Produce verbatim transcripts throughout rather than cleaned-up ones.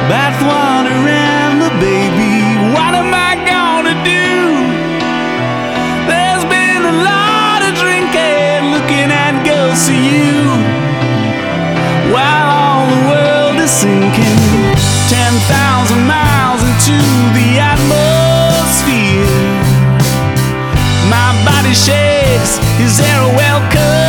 bathwater and the baby. What am I gonna do? There's been a lot of drinking, looking at girls to you, while all the world is sinking ten thousand miles into the atmosphere. My body shakes. Is there a welcome?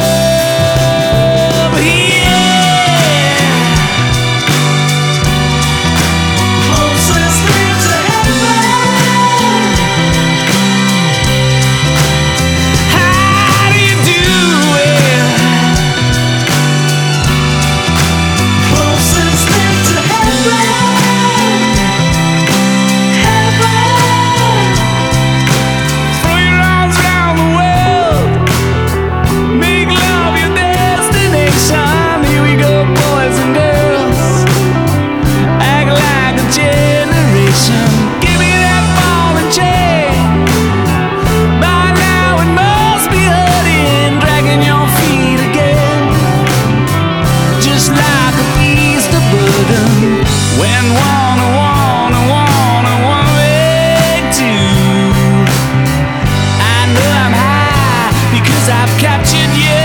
When wanna, wanna, wanna, wanna make two. I know I'm high because I've captured you.